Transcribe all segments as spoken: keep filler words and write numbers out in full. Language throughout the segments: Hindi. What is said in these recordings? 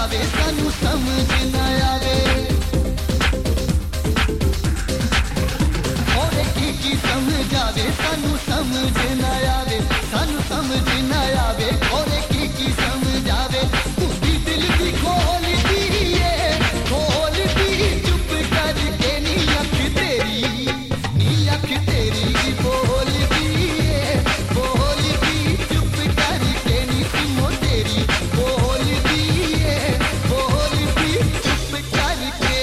जावे सानू समझ ना आवे और की की समझावे सानू समझ ना आवे सानू समझ ना आवे और की की समझावे तूदी दिल दी खोल दी है खोल दी चुप करके नी अख तेरी नी अख तेरी बोल दी है बोल दी चुप करके नी सुनो तेरी बोल दी है बोल दी चुप करके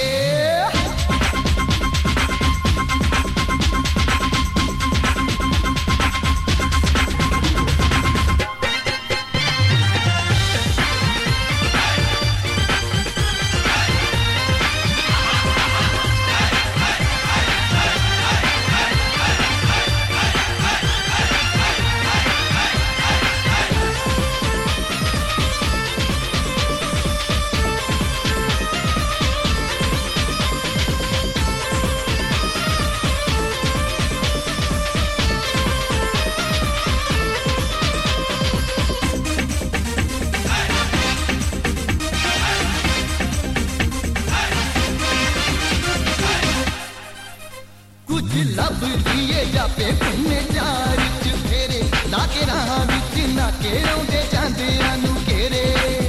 कुछ लब दिए जापे घूमे चार च फेरे लाके राह विच नाके आउंदे जांदियां नू घेरे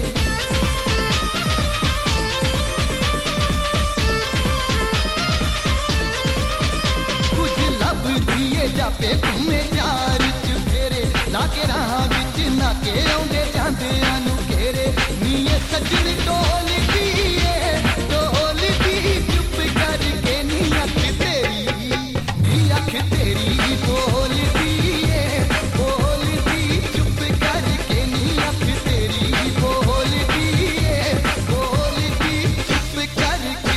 कुछ लब दिए जापे घूमे चार च फेरे लाके राह विच नाके आउंदे जांदियां नू घेरे नीए सजन टोल दिए टोल दी चुप करके नी अख तेरी अख तेरी बोल दी है बोल दी चुप करके नी अख तेरी बोल दी है बोल दी चुप करके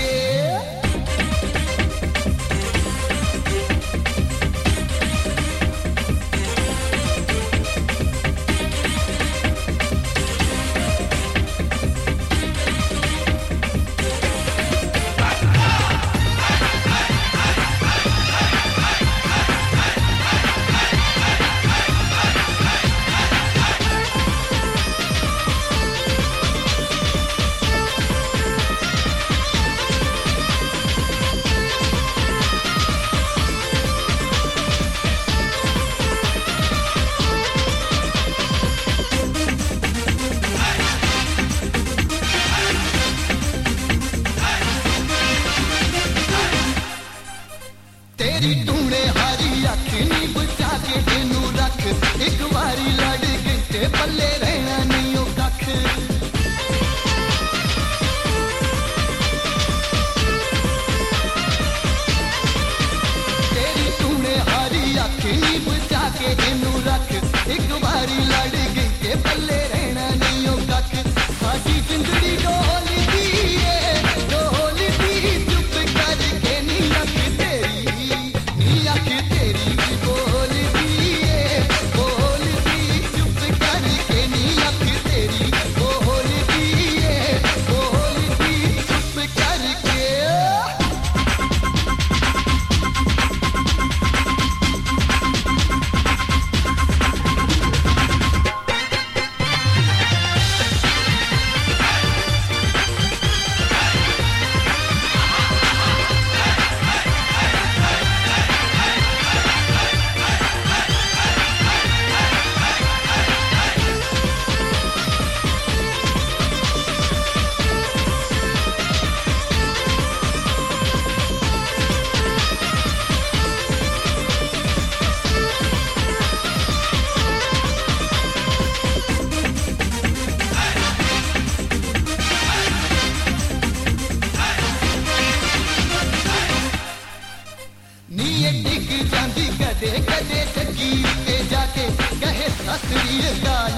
तेरी टूने हारी अख नी बचा के तेनू रख एक बारी लड़ गई ते पल्ले रहना नहीं ओ कख तेरी टूने हारी अख नी बचा के तेनू रख एक बारी लड़ गई ते पल्ले रहना नहीं ओ कख साडी जिंदड़ी डोल दी है डोल दी चुप करके नी अख तेरी अख तेरी बोल दी है बोल दी चुप करके नी अख तेरी बोल दी है बोल दी चुप करके नीए डिग जांदी कदे कदे सकी ते जाके कहे ससरी गाल